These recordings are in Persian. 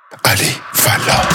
علی فلاح.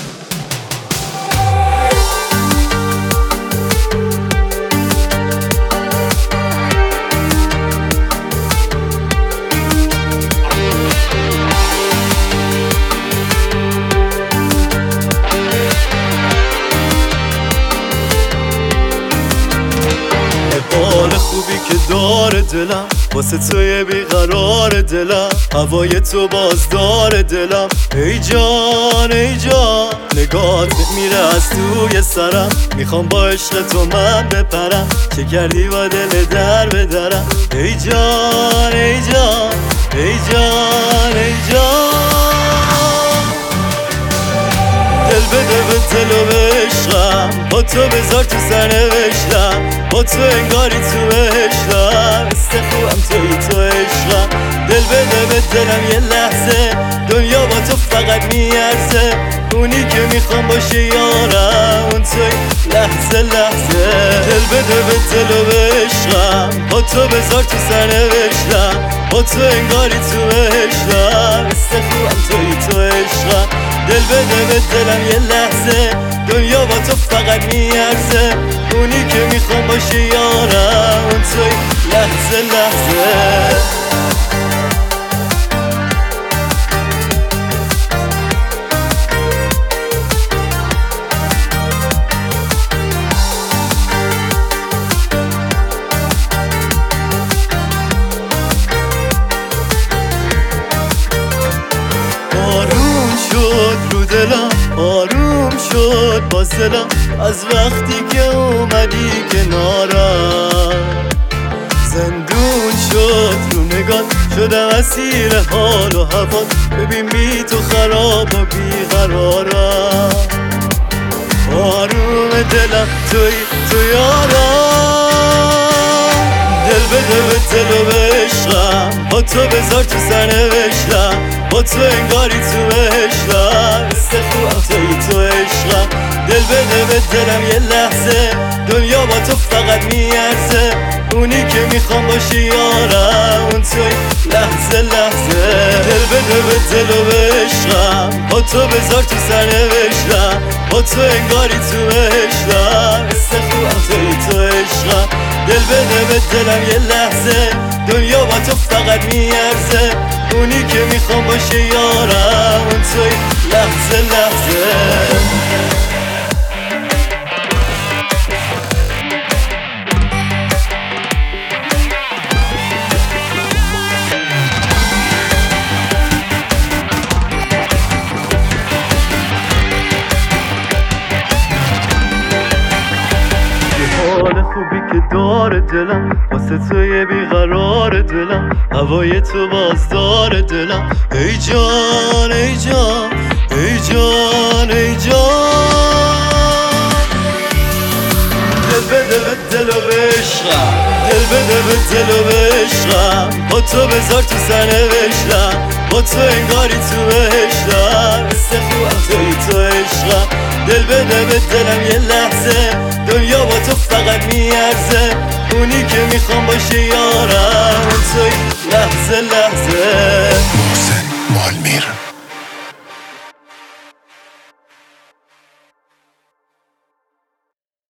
حال خوبی که داره دلم واسه توی بیقرار دلم، هوای تو بازدار دلم. ای جان ای جان، نگات میره از توی سرم، میخوام با عشق تو من بپرم، چه کردی با دل در بدرم. ای جان ای جان ای جان ای جان، دل بده به دل و به عشقم، با تو بذار تو سرنوشتم، با تو انگاری تو عشقم، خوبم تو عشقم. دل بده به دلم یه لحظه، دنیا با تو فقط میارزه، اونی که میخوام باشه یارم، اون توی لحظه لحظه. دل بده به دل و به عشقم، با تو بذار تو سرنوشتم، با تو انگاری تو عشقم، خوبم تو عشقم. دل بده به دلم یه لحظه، دنیا با تو فقط میارزه، اونی که میخوام باشه یارم، اون توی لحظه لحظه. آروم شد رو دلم، آروم شد باز دلم، از وقتی که اومدی کنارم. زندون شد رو نگات، شدم اسیر حال و هوات، ببین بی تو خراب و بیقرارم. آروم دلم توی یارم، دل بده به دل و به عشقم، با تو بذار تو سرنوشتم، با تو انگاری تو عشقم، خوبم تو عشقم. دل بده به دلم یه لحظه، دنیا با تو فقط میارزه، اونی که میخوام باشه یارم، اون توی لحظه لحظه. دل بده به دل و به عشقم، با تو بذار تو سرنوشتم، با تو انگاری تو عشقم، خوبم تو عشقم. دل بده به دلم یه لحظه، دنیا با تو فقط میارزه، اونی که میخوام باشه یارم، اون توی لحظه لحظه. حال خوبی که داره دلم واسه توی بیقرار دلم، هوای تو بازدار دلم. ای جان ای جان ای جان ای جان، دل بده به دل و به عشقم، دل بده به دل و به عشقم، با تو بذار تو سرنوشتم، با تو انگاری تو عشقم، خوبم تو عشقم. دل بده به دلم یه لحظه، دنیا با تو فقط میارزه، اونی که میخوام باشه یارم، اون توی لحظه لحظه. محسن مالمیر.